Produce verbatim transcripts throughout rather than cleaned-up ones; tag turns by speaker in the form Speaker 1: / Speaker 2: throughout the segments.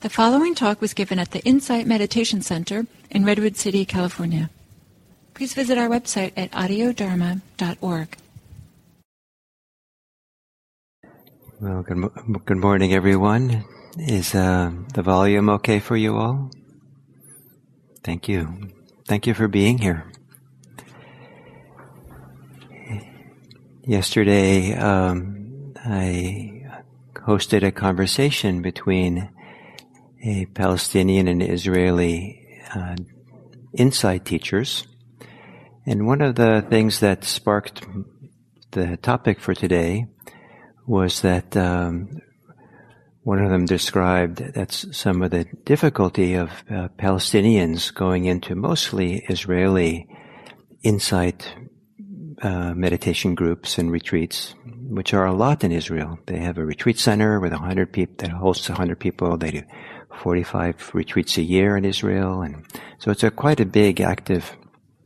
Speaker 1: The following talk was given at the Insight Meditation Center in Redwood City, California. Please visit our website at audio dharma dot org.
Speaker 2: Well, good, mo- good morning, everyone. Is uh, the volume okay for you all? Thank you. Thank you for being here. Yesterday, um, I hosted a conversation between a Palestinian and Israeli uh, Insight teachers. And one of the things that sparked the topic for today was that um, one of them described that's some of the difficulty of uh, Palestinians going into mostly Israeli Insight uh, meditation groups and retreats, which are a lot in Israel. They have a retreat center with a hundred people that hosts a hundred people. They do forty-five retreats a year in Israel, and so it's a quite a big, active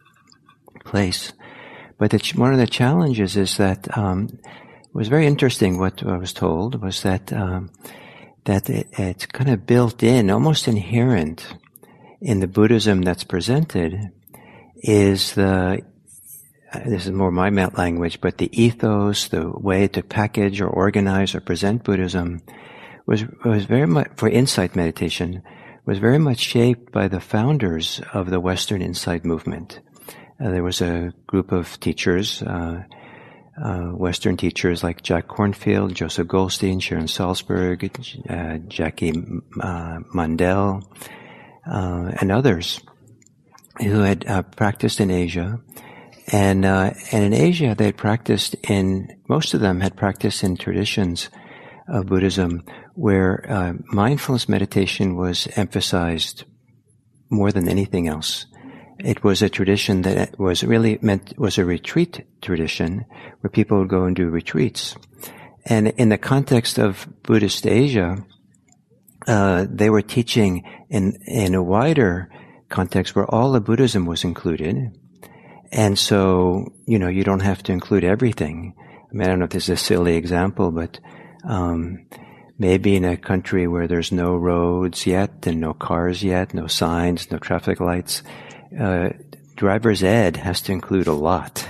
Speaker 2: place. But the, one of the challenges is that um, it was very interesting. What I was told was that um, that it, it's kind of built in, almost inherent in the Buddhism that's presented, is the this is more my language, but the ethos, the way to package or organize or present Buddhism was was very much, for insight meditation, was very much shaped by the founders of the Western Insight movement. Uh, there was a group of teachers, uh, uh, Western teachers like Jack Kornfield, Joseph Goldstein, Sharon Salzberg, uh, Jackie uh, Mandel, uh, and others who had uh, practiced in Asia. And uh, and in Asia, they had practiced in, most of them had practiced in traditions of Buddhism where uh, mindfulness meditation was emphasized more than anything else. It was a tradition that was really meant, was a retreat tradition where people would go and do retreats. And in the context of Buddhist Asia, uh, they were teaching in, in a wider context where all of Buddhism was included. And so, you know, you don't have to include everything. I mean, I don't know if this is a silly example, but um, maybe in a country where there's no roads yet and no cars yet, no signs, no traffic lights, uh, driver's ed has to include a lot.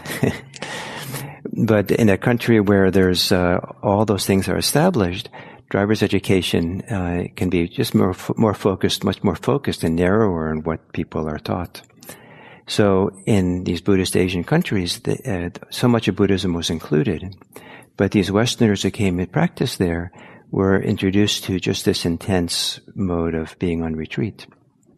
Speaker 2: But in a country where there's uh, all those things are established, driver's education uh, can be just more more focused, much more focused and narrower in what people are taught. So in these Buddhist Asian countries, the, uh, so much of Buddhism was included. But these Westerners who came and practiced there were introduced to just this intense mode of being on retreat.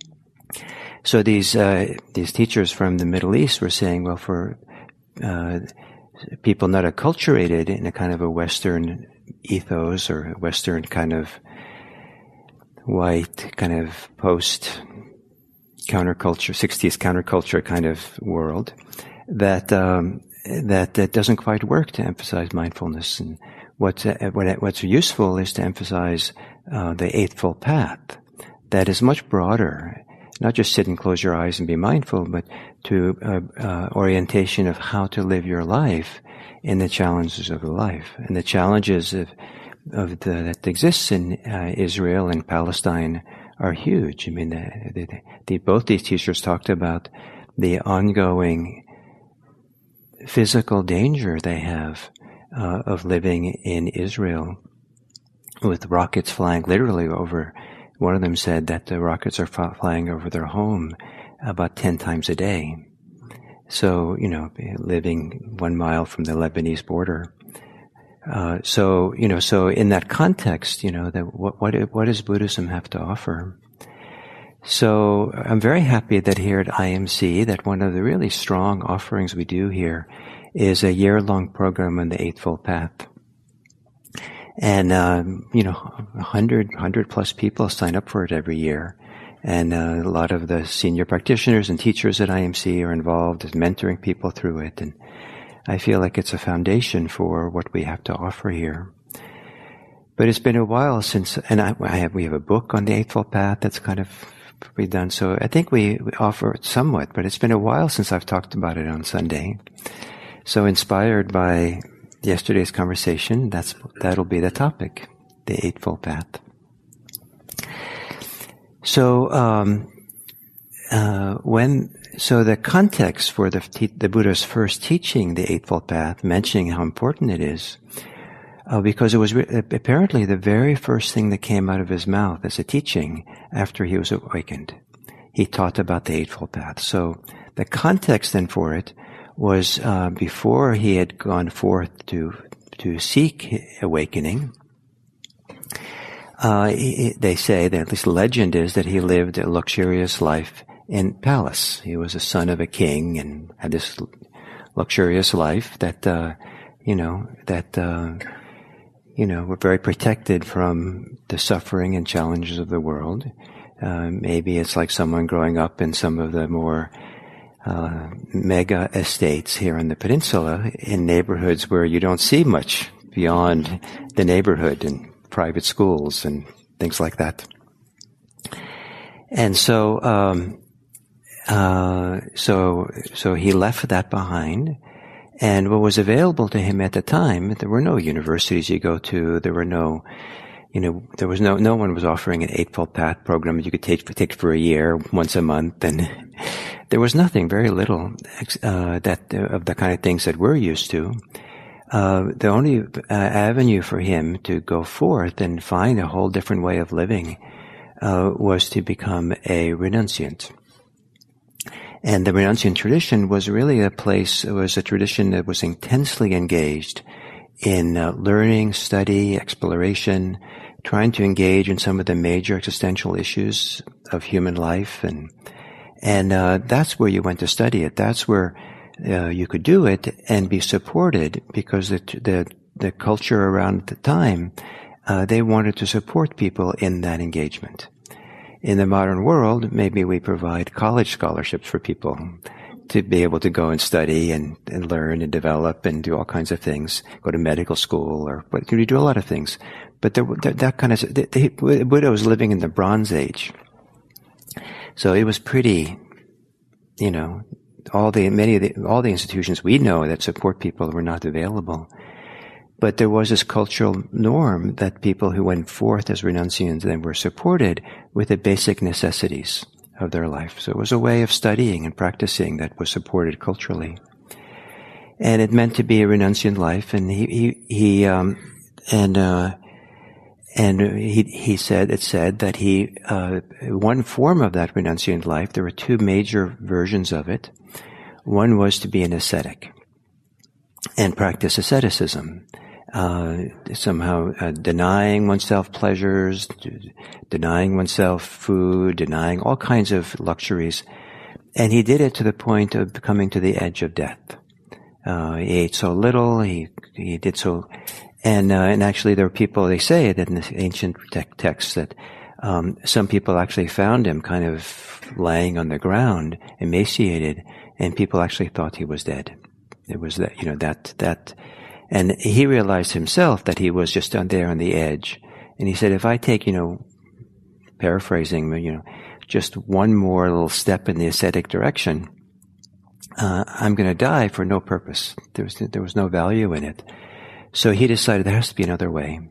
Speaker 2: So these uh, these teachers from the Middle East were saying, well, for uh, people not acculturated in a kind of a Western ethos or a Western kind of white kind of post counterculture, sixties counterculture kind of world, that um, that that doesn't quite work to emphasize mindfulness. And what's uh, what, what's useful is to emphasize uh, the Eightfold Path. That is much broader, not just sit and close your eyes and be mindful, but to uh, uh, orientation of how to live your life in the challenges of the life and the challenges of of the, that exists in uh, Israel and Palestine are huge. I mean, the, the, the, both these teachers talked about the ongoing physical danger they have uh, of living in Israel with rockets flying literally over. One of them said that the rockets are f- flying over their home about ten times a day. So, you know, living one mile from the Lebanese border. Uh, so, you know, so in that context, you know, that what, what, what does Buddhism have to offer? So I'm very happy that here at I M C, that one of the really strong offerings we do here is a year-long program on the Eightfold Path. And, um, you know, a hundred, hundred plus people sign up for it every year. And uh, a lot of the senior practitioners and teachers at I M C are involved in mentoring people through it. And I feel like it's a foundation for what we have to offer here. But it's been a while since, and I, I have, we have a book on the Eightfold Path that's kind of redone. So I think we, we offer it somewhat, but it's been a while since I've talked about it on Sunday. So inspired by yesterday's conversation, that's, that'll be the topic, the Eightfold Path. So, um, uh, when, so the context for the, the Buddha's first teaching, the Eightfold Path, mentioning how important it is, uh, because it was re- apparently the very first thing that came out of his mouth as a teaching after he was awakened. He taught about the Eightfold Path. So the context then for it was, uh, before he had gone forth to, to seek awakening. Uh, he, they say that, at least legend is, that he lived a luxurious life in palace. He was a son of a king and had this luxurious life that, uh, you know, that, uh, you know, were very protected from the suffering and challenges of the world. Uh, maybe it's like someone growing up in some of the more, uh, mega estates here on the peninsula in neighborhoods where you don't see much beyond the neighborhood and private schools and things like that. And so, um, uh, so, so he left that behind. And what was available to him at the time, there were no universities you go to, there were no, you know, there was no, no one was offering an Eightfold Path program that you could take, take for a year, once a month, and there was nothing, very little, uh, that, uh, of the kind of things that we're used to. Uh, the only uh, avenue for him to go forth and find a whole different way of living uh, was to become a renunciant. And the renunciant tradition was really a place, it was a tradition that was intensely engaged in uh, learning, study, exploration, trying to engage in some of the major existential issues of human life. And and uh, that's where you went to study it. That's where Uh, you could do it and be supported, because the the, the culture around the time, uh, they wanted to support people in that engagement. In the modern world, maybe we provide college scholarships for people to be able to go and study and, and learn and develop and do all kinds of things, go to medical school, or but you do a lot of things. But there, that, that kind of, the, the Buddha was living in the Bronze Age. So it was pretty, you know, all the, many of the, all the institutions we know that support people were not available. But there was this cultural norm that people who went forth as renunciants then were supported with the basic necessities of their life. So it was a way of studying and practicing that was supported culturally. And it meant to be a renunciant life. And he, he, he um, and, uh, and he, he said, it said that he, uh, one form of that renunciant life, there were two major versions of it. One was to be an ascetic and practice asceticism, uh, somehow uh, denying oneself pleasures, d- denying oneself food, denying all kinds of luxuries. And he did it to the point of coming to the edge of death. Uh, he ate so little, he, he did so, and, uh, and actually there were people, they say that in the ancient te- texts that, um, some people actually found him kind of laying on the ground, emaciated, and people actually thought he was dead. It was that, you know, that, that, and he realized himself that he was just down there on the edge. And he said, if I take, you know, paraphrasing, you know, just one more little step in the ascetic direction, uh, I'm going to die for no purpose. There was, there was no value in it. So he decided there has to be another way.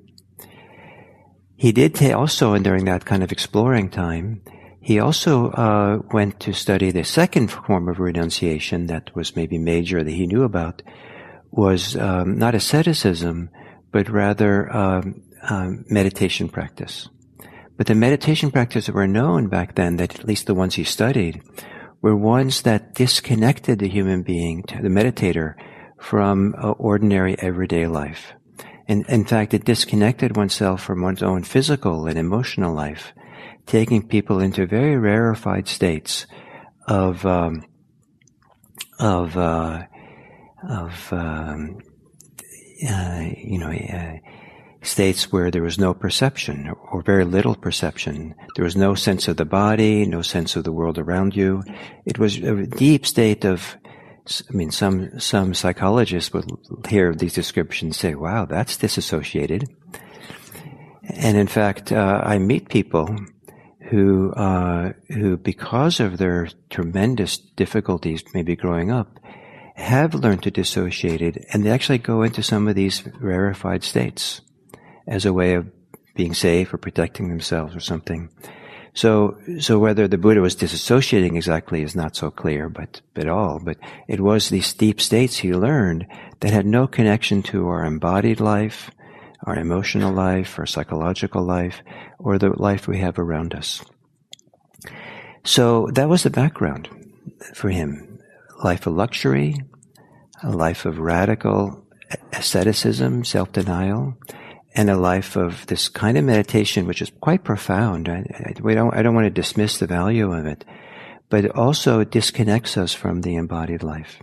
Speaker 2: He did ta- also, and during that kind of exploring time, he also uh, went to study the second form of renunciation that was maybe major that he knew about, was um, not asceticism, but rather um, um, meditation practice. But the meditation practices that were known back then, that at least the ones he studied, were ones that disconnected the human being, the meditator, from uh, ordinary everyday life. And in fact, it disconnected oneself from one's own physical and emotional life, taking people into very rarefied states of um, of uh, of um, uh, you know uh, states where there was no perception or very little perception. There was no sense of the body, no sense of the world around you. It was a deep state of, I mean, some some psychologists would hear these descriptions and say, "Wow, that's disassociated." And in fact, uh, I meet people who, uh, who, because of their tremendous difficulties, maybe growing up, have learned to dissociate it, and they actually go into some of these rarefied states as a way of being safe or protecting themselves or something. So, so whether the Buddha was disassociating exactly is not so clear, but, but all, but it was these deep states he learned that had no connection to our embodied life, our emotional life, our psychological life, or the life we have around us. So that was the background for him. Life of luxury, a life of radical asceticism, self-denial, and a life of this kind of meditation, which is quite profound. I, I, we don't, I don't want to dismiss the value of it, but it also disconnects us from the embodied life.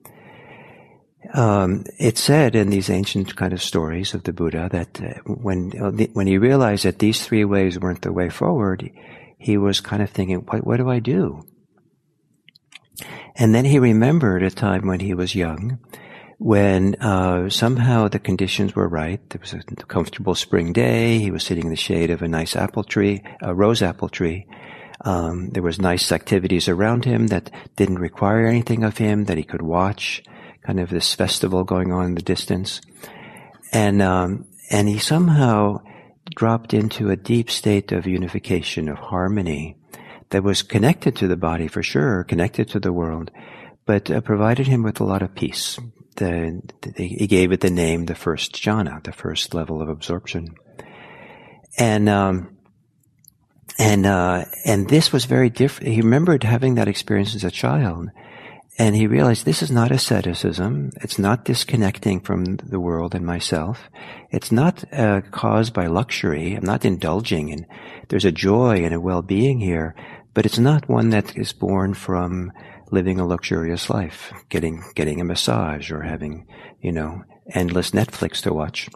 Speaker 2: Um, it's said in these ancient kind of stories of the Buddha that uh, when when he realized that these three ways weren't the way forward, he was kind of thinking, what, what do I do? And then he remembered a time when he was young, when uh, somehow the conditions were right. There was a comfortable spring day. He was sitting in the shade of a nice apple tree, a rose apple tree. Um, there was nice activities around him that didn't require anything of him, that he could watch, kind of this festival going on in the distance. And um, and he somehow dropped into a deep state of unification, of harmony, that was connected to the body for sure, connected to the world, but uh, provided him with a lot of peace. The, the, he gave it the name, the first jhana, the first level of absorption. And, um, and, uh, and this was very different. He remembered having that experience as a child, and he realized this is not asceticism. It's not disconnecting from the world and myself. It's not, uh, caused by luxury. I'm not indulging in, there's a joy and a well-being here, but it's not one that is born from living a luxurious life, getting getting a massage or having, you know, endless Netflix to watch.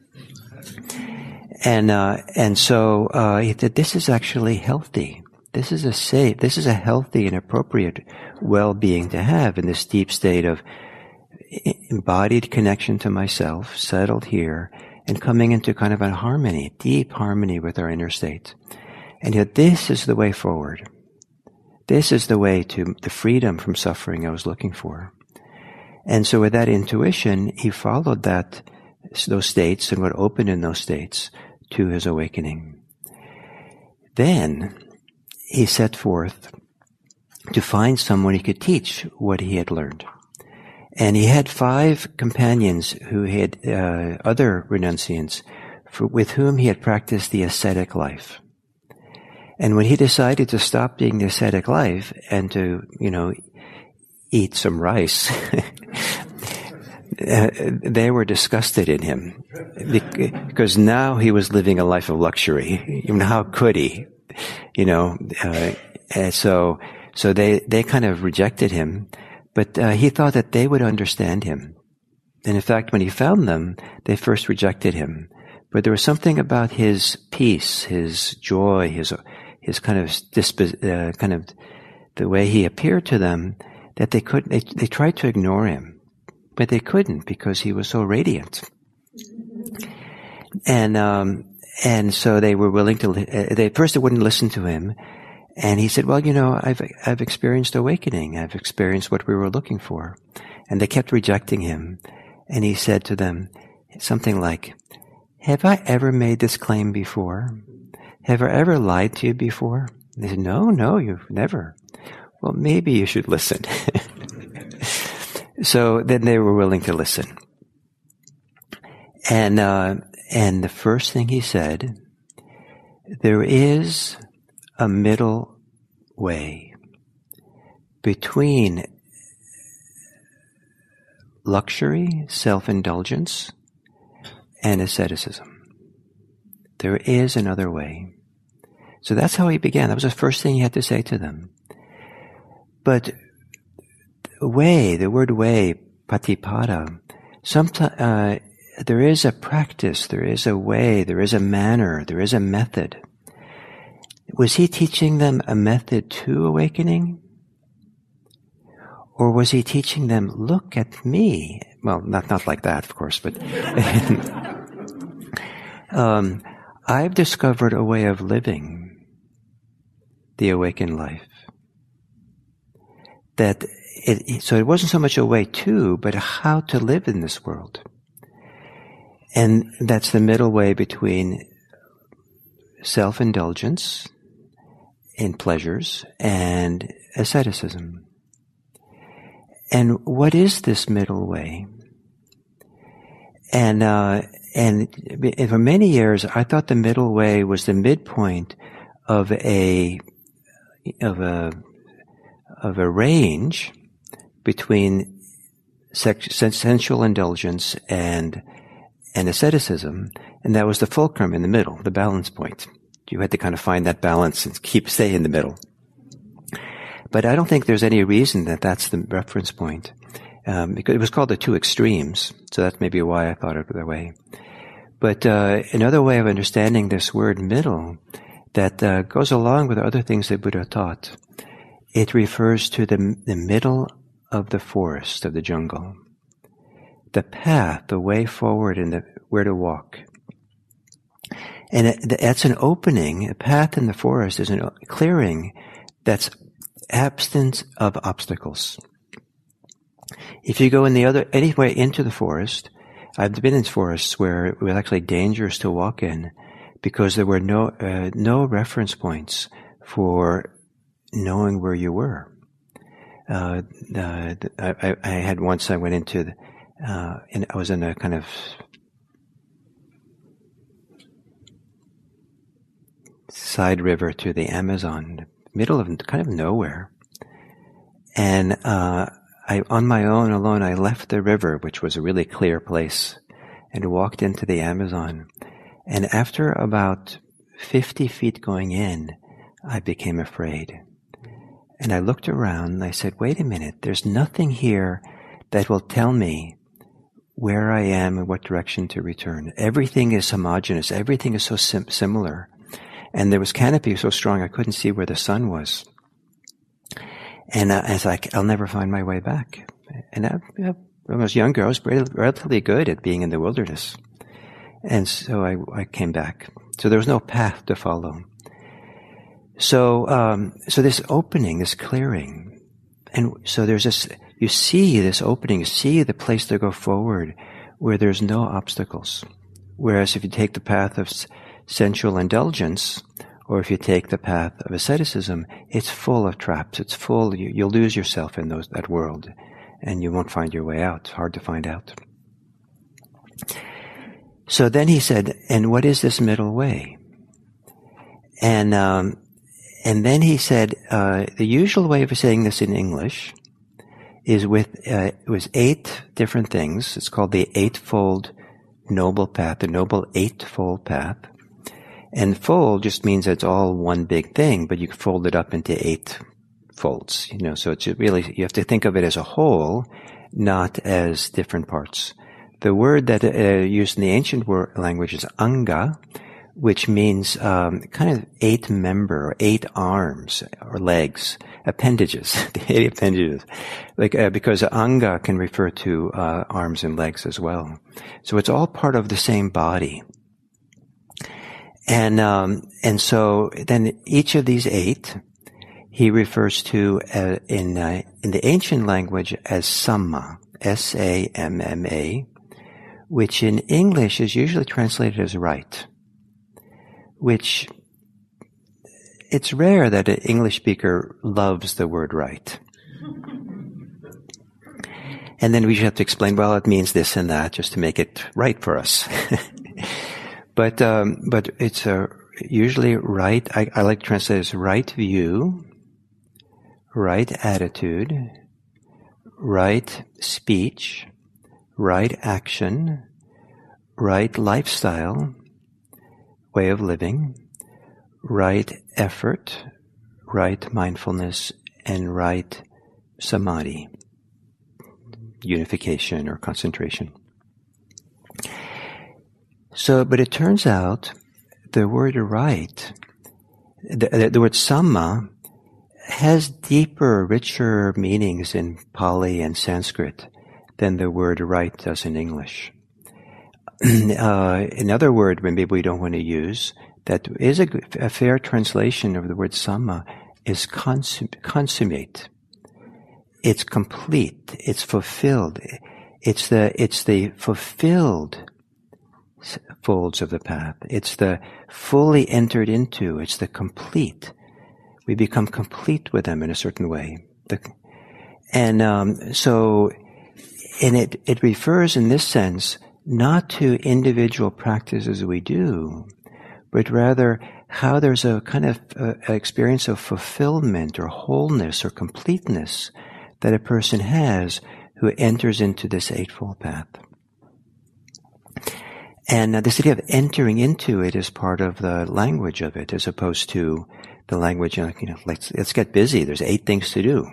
Speaker 2: And uh, and so uh, he said, this is actually healthy. This is a safe. This is a healthy and appropriate well-being to have in this deep state of embodied connection to myself, settled here, and coming into kind of a harmony, deep harmony with our inner state. And yet, this is the way forward. This is the way to the freedom from suffering I was looking for. And so with that intuition, he followed that, those states and what opened in those states to his awakening. Then he set forth to find someone he could teach what he had learned. And he had five companions who had, uh, other renunciants for, with whom he had practiced the ascetic life. And when he decided to stop being the ascetic life and to, you know, eat some rice, uh, they were disgusted in him because now he was living a life of luxury. You know, how could he? You know, uh, and so so they they kind of rejected him, but uh, he thought that they would understand him. And in fact, when he found them, they first rejected him. But there was something about his peace, his joy, his his kind of disp- uh, kind of the way he appeared to them that they couldn't. They, they tried to ignore him, but they couldn't because he was so radiant. And um, and so they were willing to. Uh, they first they wouldn't listen to him, and he said, "Well, you know, I've I've experienced awakening. I've experienced what we were looking for," and they kept rejecting him. And he said to them something like, "Have I ever made this claim before? Have I ever lied to you before?" They said, "No, no, you've never." "Well, maybe you should listen." So then they were willing to listen. And, uh, and the first thing he said, there is a middle way between luxury, self-indulgence, and asceticism. There is another way. So that's how he began. That was the first thing he had to say to them. But way, the word way, patipada, sometimes uh, there is a practice, there is a way, there is a manner, there is a method. Was he teaching them a method to awakening? Or was he teaching them, look at me? Well, not not like that, of course, but um, I've discovered a way of living the awakened life. That it, so it wasn't so much a way to, but how to live in this world. And that's the middle way between self-indulgence in pleasures and asceticism. And what is this middle way? And uh, and for many years, I thought the middle way was the midpoint of a of a of a range between sex, sensual indulgence and and asceticism, and that was the fulcrum in the middle, the balance point. You had to kind of find that balance and keep stay in the middle. But I don't think there's any reason that that's the reference point, um, because it was called the two extremes. So that's maybe why I thought of it that way. But uh, another way of understanding this word middle that uh, goes along with other things that Buddha taught, it refers to the, the middle of the forest, of the jungle. The path, the way forward, and the, where to walk. And it, that's an opening. A path in the forest is a clearing that's absence of obstacles. If you go in the other, anyway into the forest, I've been in forests where it was actually dangerous to walk in because there were no uh, no reference points for knowing where you were. Uh, uh, I, I had once I went into, the, uh, and I was in a kind of side river to the Amazon, middle of kind of nowhere, and uh, I, on my own, alone, I left the river, which was a really clear place, and walked into the Amazon. And after about fifty feet going in, I became afraid. And I looked around and I said, wait a minute, there's nothing here that will tell me where I am and what direction to return. Everything is homogeneous. Everything is so sim- similar. And there was canopy so strong I couldn't see where the sun was. And uh, I was like, I'll never find my way back. And I, you know, when I was younger, I was relatively good at being in the wilderness. And so I, I came back. So there was no path to follow. So, um, so this opening, this clearing, and so there's this, you see this opening, you see the place to go forward where there's no obstacles. Whereas if you take the path of sensual indulgence, or if you take the path of asceticism, it's full of traps. It's full, you, you'll lose yourself in those, that world, and you won't find your way out. It's hard to find out. So then he said, and what is this middle way? And, um, and then he said, uh, the usual way of saying this in English is with, uh, it was eight different things. It's called the Eightfold Noble Path, the Noble Eightfold Path. And fold just means it's all one big thing, but you can fold it up into eight folds, you know, so it's really, you have to think of it as a whole, not as different parts. The word that uh, used in the ancient word language is anga, which means um, kind of eight member, or eight arms or legs, appendages, the eight appendages, like uh, because anga can refer to uh, arms and legs as well. So it's all part of the same body. And, um, and so then each of these eight, he refers to, uh, in, uh, in the ancient language as samma, S A M M A, which in English is usually translated as right, which it's rare that an English speaker loves the word right. And then we have to explain, well, it means this and that just to make it right for us. But, um, but it's a, usually right, I, I like to translate as right view, right attitude, right speech, right action, right lifestyle, way of living, right effort, right mindfulness, and right samadhi, unification or concentration. So, but it turns out the word right, the, the, the word samma, has deeper, richer meanings in Pali and Sanskrit than the word right does in English. uh, another word maybe we don't want to use that is a, a fair translation of the word samma is consum, consummate. It's complete. It's fulfilled. It's the, it's the fulfilled folds of the path. It's the fully entered into. It's the complete. We become complete with them in a certain way. The, and um, so, and it, it refers in this sense not to individual practices we do, but rather how there's a kind of uh, experience of fulfillment or wholeness or completeness that a person has who enters into this Eightfold Path. And uh, this idea of entering into it is part of the language of it, as opposed to the language, you know, let's, let's get busy. There's eight things to do.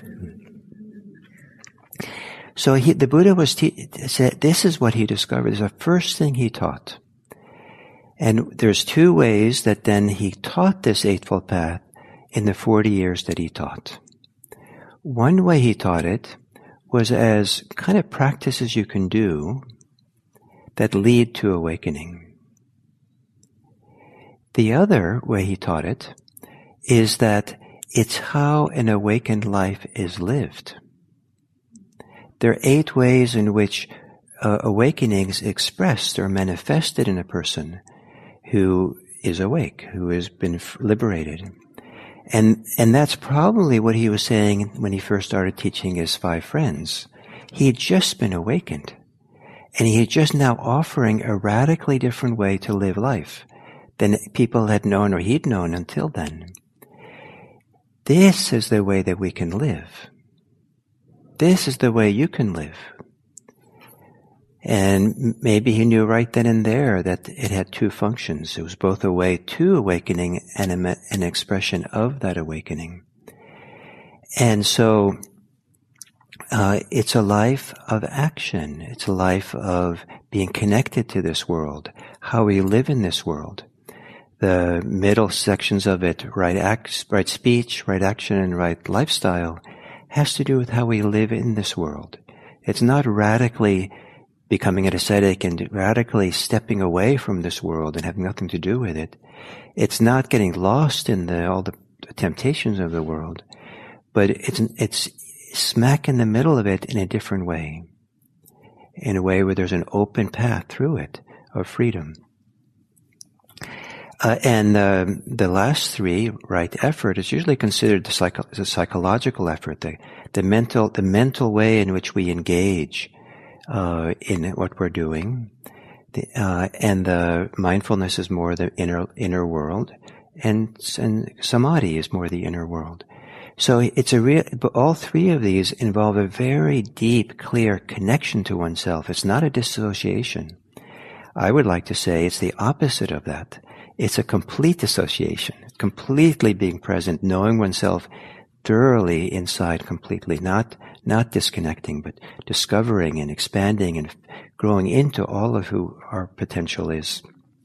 Speaker 2: So he, the Buddha was te- said, this is what he discovered. This is the first thing he taught. And there's two ways that then he taught this Eightfold Path in the forty years that he taught. One way he taught it was as kind of practices you can do that lead to awakening. The other way he taught it is that it's how an awakened life is lived. There are eight ways in which uh, awakenings expressed or manifested in a person who is awake, who has been f- liberated. And and that's probably what he was saying when he first started teaching his five friends. He had just been awakened. And he is just now offering a radically different way to live life than people had known or he'd known until then. This is the way that we can live. This is the way you can live. And maybe he knew right then and there that it had two functions. It was both a way to awakening and a, an expression of that awakening. And so Uh, it's a life of action. It's a life of being connected to this world, how we live in this world. The middle sections of it, right act, right speech, right action, and right lifestyle, has to do with how we live in this world. It's not radically becoming an ascetic and radically stepping away from this world and having nothing to do with it. It's not getting lost in the, all the temptations of the world, but it's it's smack in the middle of it in a different way, in a way where there's an open path through it of freedom. Uh, and uh, the last three, right effort, is usually considered the, psycho- the psychological effort, the, the mental, the mental way in which we engage uh, in what we're doing. The, uh, and the mindfulness is more the inner inner world, and and samadhi is more the inner world. So it's a real, but all three of these involve a very deep, clear connection to oneself. It's not a dissociation. I would like to say it's the opposite of that. It's a complete dissociation, completely being present, knowing oneself thoroughly inside completely, not, not disconnecting, but discovering and expanding and growing into all of who our potential is.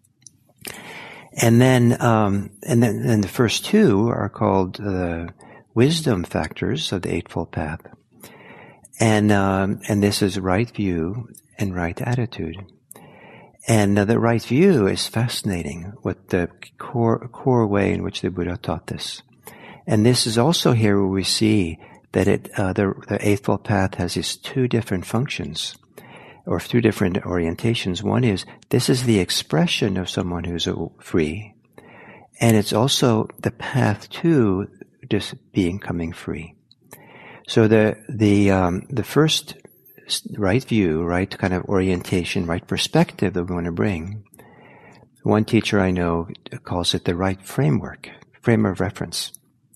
Speaker 2: And then, um, and then, and the first two are called, uh, wisdom factors of the Eightfold Path. And, um, and this is right view and right attitude. And uh, the right view is fascinating, what the core, core way in which the Buddha taught this. And this is also here where we see that it, uh, the, the Eightfold Path has these two different functions, or two different orientations. One is, this is the expression of someone who's free. And it's also the path to just being coming free. So the the um, the first right view, right kind of orientation, right perspective that we want to bring. One teacher I know calls it the right framework, frame of reference.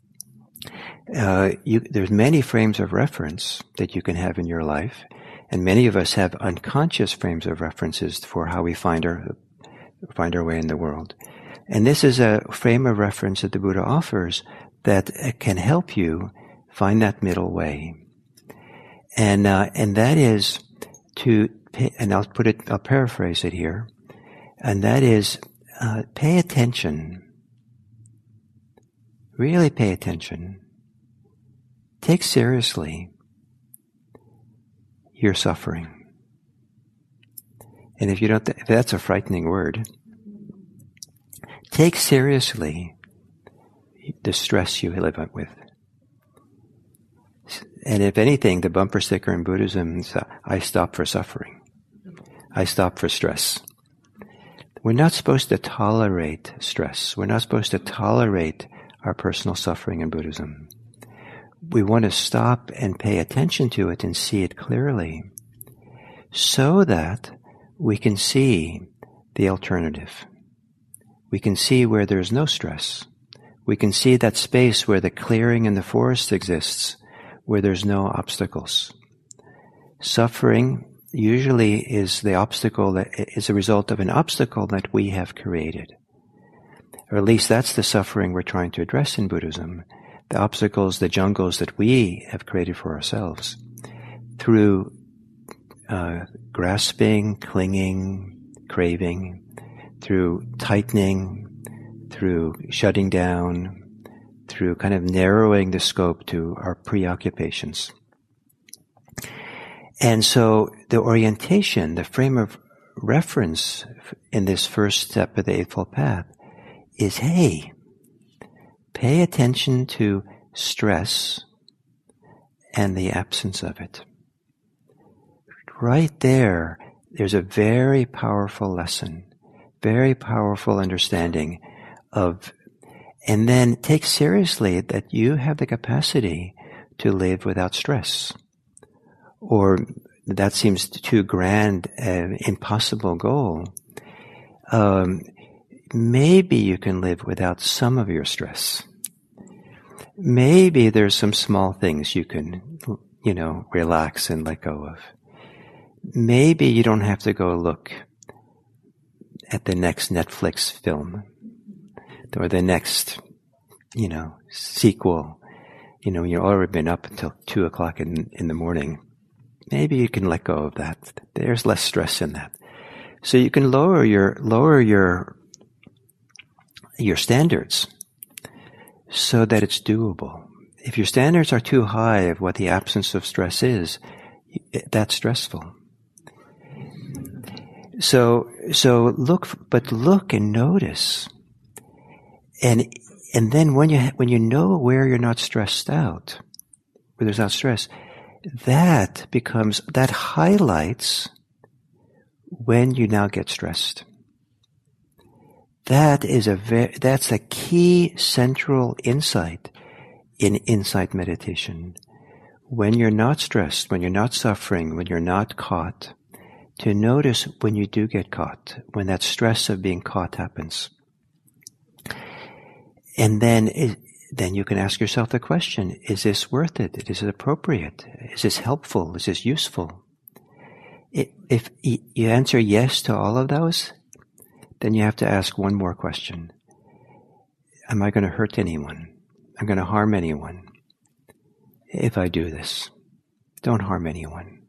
Speaker 2: Uh, you, there's many frames of reference that you can have in your life, and many of us have unconscious frames of references for how we find our find our way in the world. And this is a frame of reference that the Buddha offers that can help you find that middle way. And, uh, and that is to, pay, and I'll put it, I'll paraphrase it here, and that is, uh, pay attention. Really pay attention. Take seriously your suffering. And if you don't, th- if that's a frightening word, take seriously the stress you live with. And if anything, the bumper sticker in Buddhism is, uh, I stop for suffering. I stop for stress. We're not supposed to tolerate stress. We're not supposed to tolerate our personal suffering in Buddhism. We want to stop and pay attention to it and see it clearly so that we can see the alternative. We can see where there's no stress. We can see that space where the clearing in the forest exists, where there's no obstacles. Suffering usually is the obstacle that is a result of an obstacle that we have created. Or at least that's the suffering we're trying to address in Buddhism. The obstacles, the jungles that we have created for ourselves through uh, grasping, clinging, craving, through tightening, through shutting down, through kind of narrowing the scope to our preoccupations. And so the orientation, the frame of reference in this first step of the Eightfold Path is, hey, pay attention to stress and the absence of it. Right there, there's a very powerful lesson, very powerful understanding of, and then take seriously that you have the capacity to live without stress. Or that seems too grand, an impossible goal. Um, maybe you can live without some of your stress. Maybe there's some small things you can, you know, relax and let go of. Maybe you don't have to go look at the next Netflix film or the next, you know, sequel. You know, you've already been up until two o'clock in, in the morning. Maybe you can let go of that. There's less stress in that. So you can lower your, lower your, your standards so that it's doable. If your standards are too high of what the absence of stress is, that's stressful. So, so look, but look and notice. And, and then when you, when you know where you're not stressed out, where there's not stress, that becomes, that highlights when you now get stressed. That is a very, that's a key central insight in insight meditation. When you're not stressed, when you're not suffering, when you're not caught, to notice when you do get caught, when that stress of being caught happens. And then it, then you can ask yourself the question, is this worth it? Is it appropriate? Is this helpful? Is this useful? It, if you answer yes to all of those, then you have to ask one more question. Am I going to hurt anyone? I'm going to harm anyone if I do this. Don't harm anyone.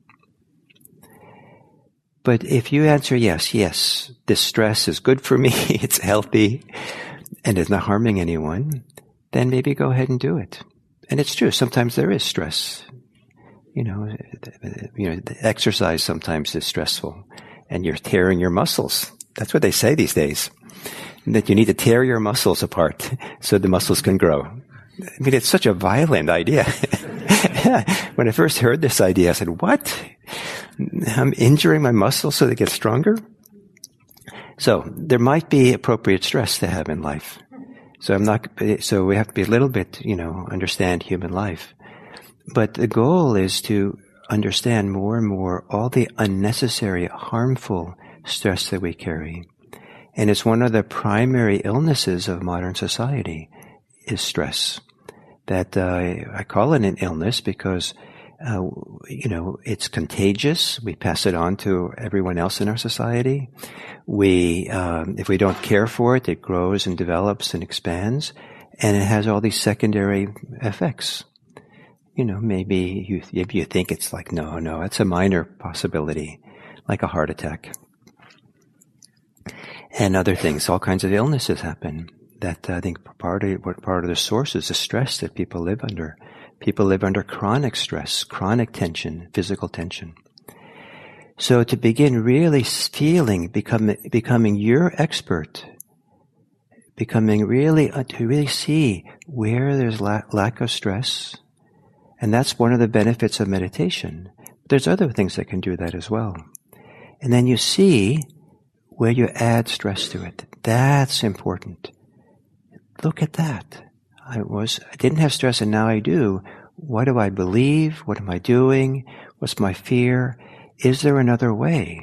Speaker 2: But if you answer yes, yes, this stress is good for me, it's healthy, and it's not harming anyone, then maybe go ahead and do it. And it's true, sometimes there is stress. You know, you know, the exercise sometimes is stressful, and you're tearing your muscles. That's what they say these days, that you need to tear your muscles apart so the muscles can grow. I mean, it's such a violent idea. When I first heard this idea, I said, what? I'm injuring my muscles so they get stronger? So there might be appropriate stress to have in life. So I'm not, so we have to be a little bit, you know, understand human life. But the goal is to understand more and more all the unnecessary, harmful stress that we carry. And it's one of the primary illnesses of modern society is stress. That uh, I call it an illness because, uh, you know, it's contagious. We pass it on to everyone else in our society. We, um, if we don't care for it, it grows and develops and expands, and it has all these secondary effects. You know, maybe you, maybe you think it's like, no, no, it's a minor possibility, like a heart attack. And other things, all kinds of illnesses happen. That uh, I think part of what part of the source is the stress that people live under. People live under chronic stress, chronic tension, physical tension. So to begin really feeling, become, becoming your expert, becoming really, uh, to really see where there's la- lack of stress, and that's one of the benefits of meditation. There's other things that can do that as well. And then you see where you add stress to it. That's important. Look at that. I was, I didn't have stress and now I do. What do I believe? What am I doing? What's my fear? Is there another way?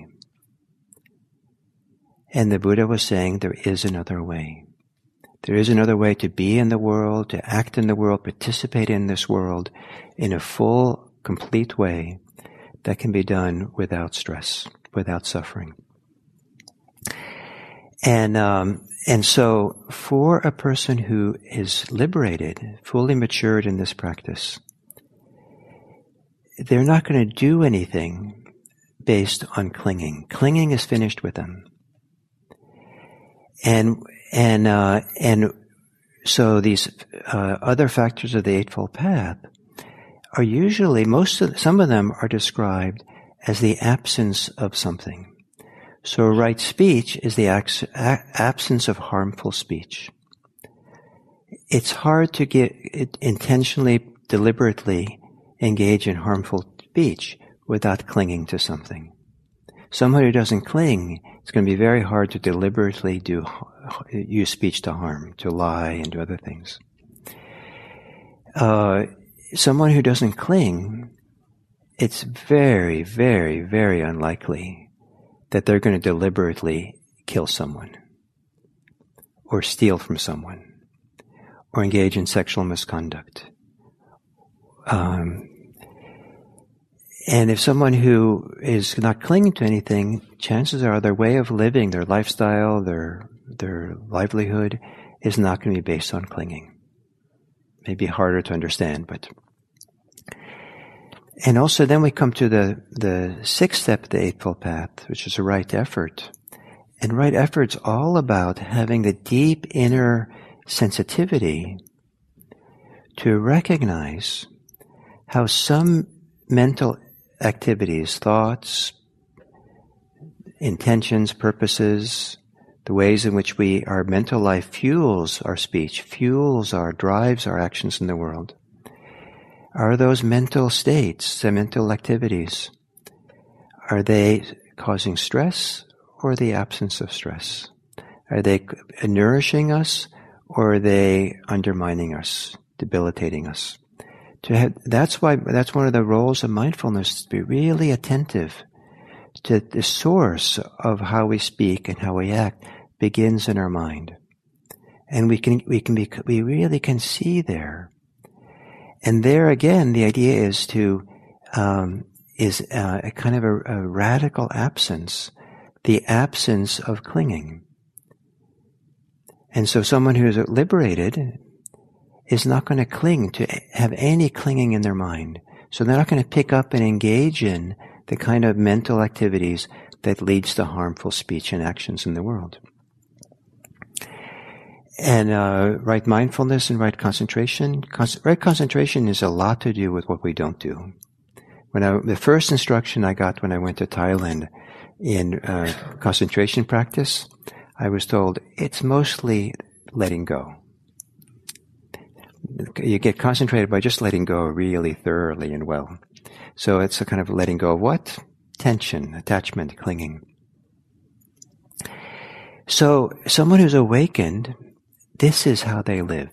Speaker 2: And the Buddha was saying there is another way. There is another way to be in the world, to act in the world, participate in this world in a full, complete way that can be done without stress, without suffering. And um, and so for a person who is liberated, fully matured in this practice, they're not going to do anything based on clinging. Clinging is finished with them. And and uh, and so these uh, other factors of the Eightfold Path are usually, most of some of them are described as the absence of something. So right speech is the ac- a- absence of harmful speech. It's hard to get it intentionally, deliberately engage in harmful speech without clinging to something. Someone who doesn't cling, it's going to be very hard to deliberately do use speech to harm, to lie, and do other things. Uh, someone who doesn't cling, it's very, very, very unlikely that they're going to deliberately kill someone, or steal from someone, or engage in sexual misconduct. Um, and if someone who is not clinging to anything, chances are their way of living, their lifestyle, their their livelihood is not going to be based on clinging. Maybe harder to understand, but... And also then we come to the, the sixth step of the Eightfold Path, which is a right effort. And right effort's all about having the deep inner sensitivity to recognize how some mental activities, thoughts, intentions, purposes, the ways in which we, our mental life fuels our speech, fuels our, drives our actions in the world, are those mental states, the mental activities, are they causing stress or the absence of stress? Are they nourishing us or are they undermining us, debilitating us? To have, that's why, that's one of the roles of mindfulness, to be really attentive to the source of how we speak and how we act begins in our mind. And we can, we can be, we really can see there. And there again, the idea is to, um, is uh, a kind of a, a radical absence, the absence of clinging. And so someone who is liberated is not going to cling to have any clinging in their mind. So they're not going to pick up and engage in the kind of mental activities that leads to harmful speech and actions in the world. And uh, right mindfulness and right concentration. Con- right concentration has a lot to do with what we don't do. When I, the first instruction I got when I went to Thailand in uh, concentration practice, I was told it's mostly letting go. You get concentrated by just letting go really thoroughly and well. So it's a kind of letting go of what? Tension, attachment, clinging. So someone who's awakened, this is how they live.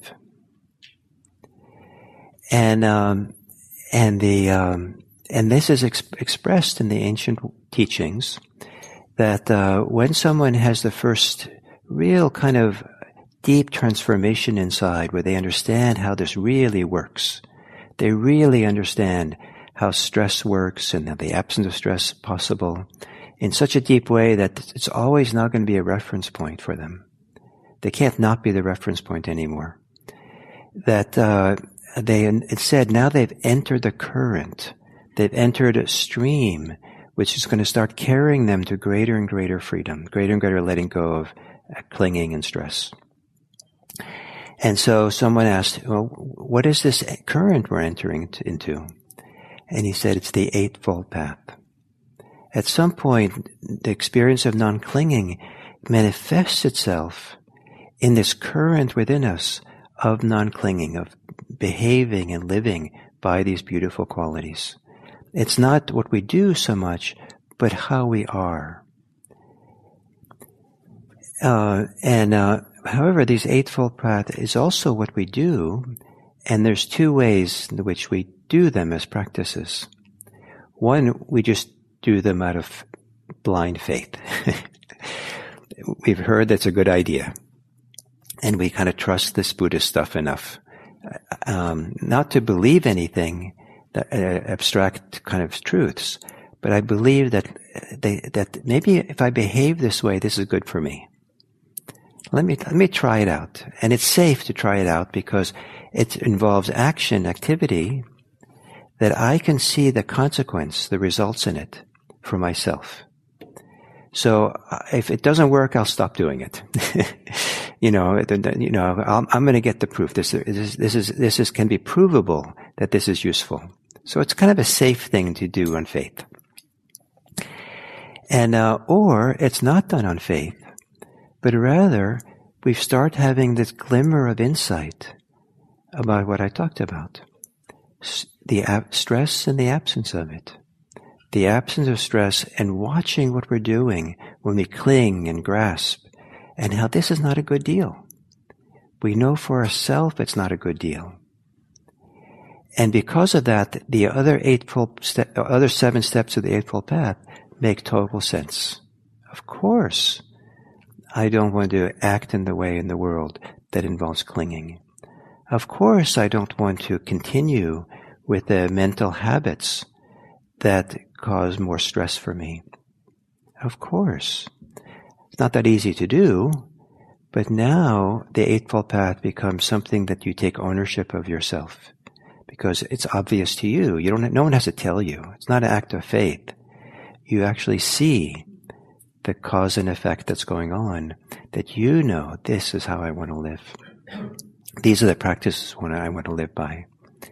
Speaker 2: And, um, and the, um, and this is ex- expressed in the ancient teachings that, uh, when someone has the first real kind of deep transformation inside where they understand how this really works, they really understand how stress works and that the absence of stress is possible in such a deep way that it's always not going to be a reference point for them. They can't not be the reference point anymore. That uh, they, it said, now they've entered the current. They've entered a stream, which is going to start carrying them to greater and greater freedom, greater and greater letting go of uh, clinging and stress. And so someone asked, well, what is this current we're entering t- into? And he said, it's the Eightfold Path. At some point, the experience of non-clinging manifests itself in this current within us of non-clinging, of behaving and living by these beautiful qualities. It's not what we do so much, but how we are. Uh, and uh, however, these Eightfold Path is also what we do, and there's two ways in which we do them as practices. One, we just do them out of blind faith. We've heard that's a good idea, and we kind of trust this Buddhist stuff enough, um, not to believe anything, that, uh, abstract kind of truths, but I believe that they, that maybe if I behave this way, this is good for me. Let me let me try it out, and it's safe to try it out because it involves action, activity, that I can see the consequence, the results in it for myself. So if it doesn't work, I'll stop doing it. you know, you know, I'm, I'm going to get the proof. This, this, this is this is can be provable that this is useful. So it's kind of a safe thing to do on faith. And uh, or it's not done on faith, but rather we start having this glimmer of insight about what I talked about. The ab- stress and the absence of it. The absence of stress and watching what we're doing when we cling and grasp and how this is not a good deal. We know for ourselves it's not a good deal. And because of that, the other eightfold step, other seven steps of the Eightfold Path make total sense. Of course, I don't want to act in the way in the world that involves clinging. Of course, I don't want to continue with the mental habits that cause more stress for me. Of course. It's not that easy to do, but now the Eightfold Path becomes something that you take ownership of yourself because it's obvious to you. You don't, no one has to tell you. It's not an act of faith. You actually see the cause and effect that's going on, that you know this is how I want to live. These are the practices when I want to live by.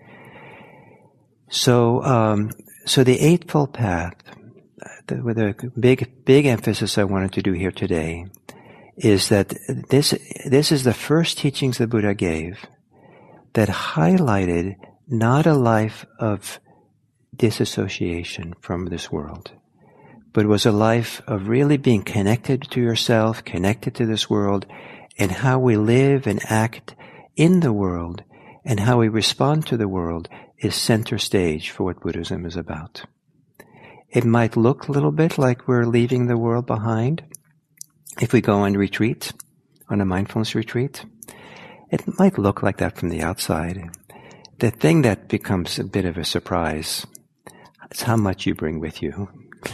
Speaker 2: So, um, so the Eightfold Path, the, with a big, big emphasis I wanted to do here today, is that this, this is the first teachings the Buddha gave that highlighted not a life of disassociation from this world, but was a life of really being connected to yourself, connected to this world, and how we live and act in the world, and how we respond to the world is center stage for what Buddhism is about. It might look a little bit like we're leaving the world behind if we go on retreat, on a mindfulness retreat. It might look like that from the outside. The thing that becomes a bit of a surprise is how much you bring with you.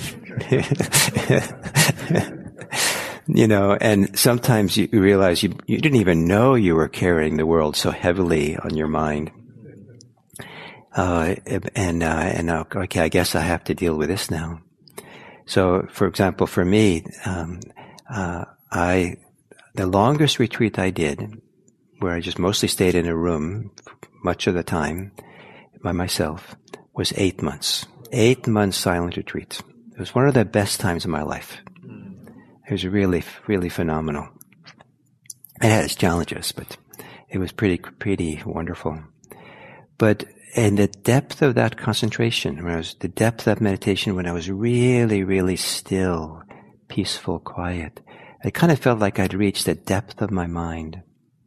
Speaker 2: You know, and sometimes you realize you, you didn't even know you were carrying the world so heavily on your mind. Uh, and, uh, and, uh, okay, I guess I have to deal with this now. So, for example, for me, um, uh, I, the longest retreat I did, where I just mostly stayed in a room much of the time by myself, was eight months. Eight months silent retreat. It was one of the best times of my life. It was really, really phenomenal. It had its challenges, but it was pretty, pretty wonderful. But, and the depth of that concentration, when I was, the depth of meditation, when I was really, really still, peaceful, quiet, I kind of felt like I'd reached the depth of my mind.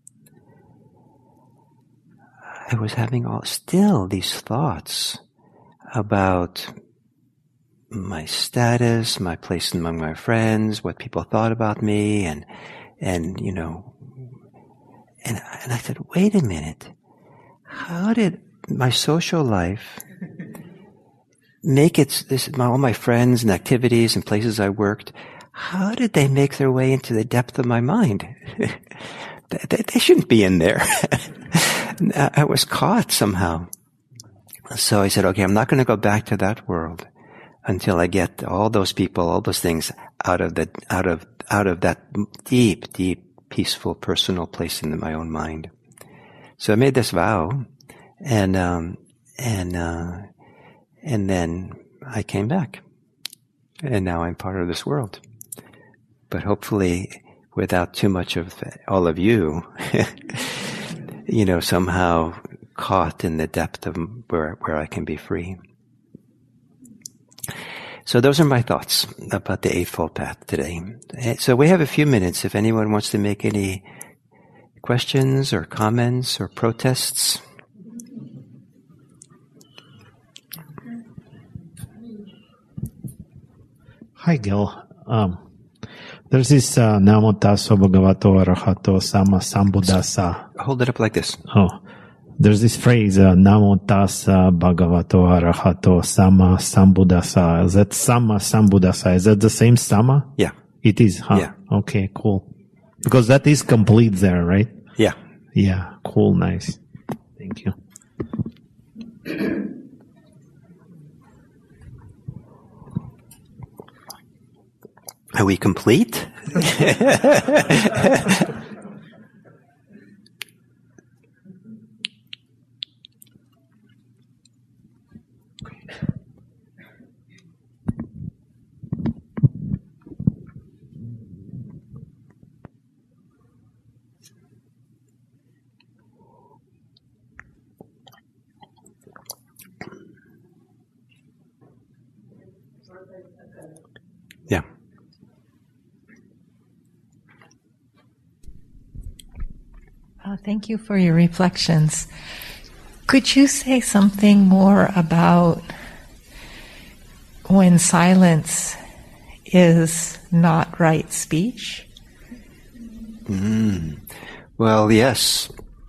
Speaker 2: I was having all, still these thoughts about my status, my place among my friends, what people thought about me, and, and, you know, and, and I said, wait a minute, how did my social life make it, this, my, all my friends and activities and places I worked, how did they make their way into the depth of my mind? they, they shouldn't be in there. I was caught somehow. So I said, okay, I'm not going to go back to that world until I get all those people, all those things out of the, out of, out of that deep, deep, peaceful, personal place in my own mind. So I made this vow, and, um, and, uh, and then I came back. And now I'm part of this world. But hopefully without too much of all of you, you know, somehow caught in the depth of where, where I can be free. So those are my thoughts about the Eightfold Path today. So we have a few minutes if anyone wants to make any questions or comments or protests?
Speaker 3: Hi, Gil. Um, there's this uh, Namo Tasso Bhagavato Arahato Sama Sambuddhassa.
Speaker 2: Hold it up like this.
Speaker 3: Oh, there's this phrase, uh, Namo Tassa Bhagavato Arahato Sama Sambuddhassa. Is that Sama Sambuddhassa? Is that the same Sama?
Speaker 2: Yeah.
Speaker 3: It is, huh?
Speaker 2: Yeah.
Speaker 3: Okay, cool. Because that is complete there, right?
Speaker 2: Yeah.
Speaker 3: Yeah, cool, nice. Thank you.
Speaker 2: Are we complete? Yeah.
Speaker 4: Uh, thank you for your reflections. Could you say something more about when silence is not right speech?
Speaker 2: Mm. Well, yes.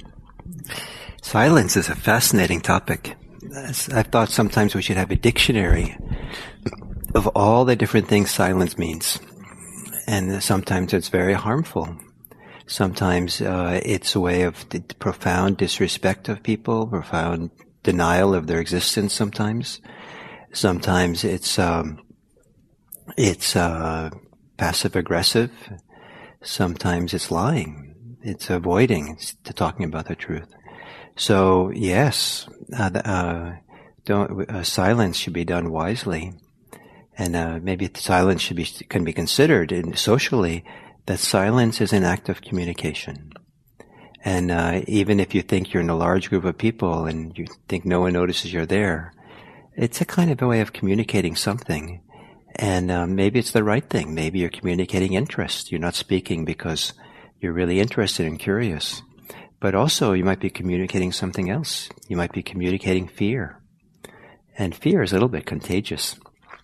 Speaker 2: Silence is a fascinating topic. I've thought sometimes we should have a dictionary of all the different things silence means. And sometimes it's very harmful. Sometimes uh, it's a way of d- profound disrespect of people, profound denial of their existence sometimes. Sometimes it's um, it's uh, passive-aggressive. Sometimes it's lying. It's avoiding it's talking about the truth. So, yes, uh, uh, don't, uh, silence should be done wisely. And uh, maybe silence should be can be considered in, socially that silence is an act of communication. And uh, even if you think you're in a large group of people and you think no one notices you're there, it's a kind of a way of communicating something. And uh, maybe it's the right thing. Maybe you're communicating interest. You're not speaking because you're really interested and curious. But also you might be communicating something else. You might be communicating fear. And fear is a little bit contagious.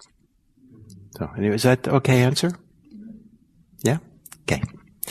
Speaker 2: So, anyway, is that okay answer? Yeah? Okay.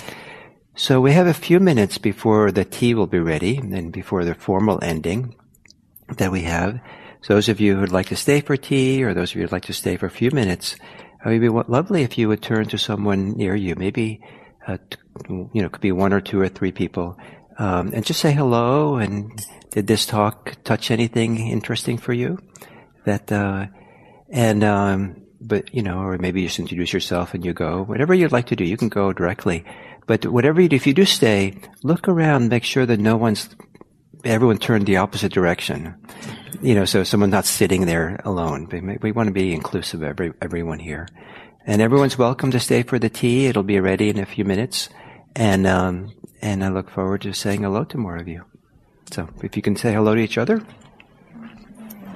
Speaker 2: So we have a few minutes before the tea will be ready and before the formal ending that we have. So those of you who would like to stay for tea or those of you who would like to stay for a few minutes, it would be lovely if you would turn to someone near you, maybe, uh, you know, it could be one or two or three people, um, and just say hello and did this talk touch anything interesting for you? That, uh, and, um, but, you know, or maybe just introduce yourself and you go. Whatever you'd like to do, you can go directly. But whatever you do, if you do stay, look around, make sure that no one's, everyone turned the opposite direction. You know, so someone's not sitting there alone. We want to be inclusive of every, everyone here. And everyone's welcome to stay for the tea. It'll be ready in a few minutes. And, um, and I look forward to saying hello to more of you. So if you can say hello to each other.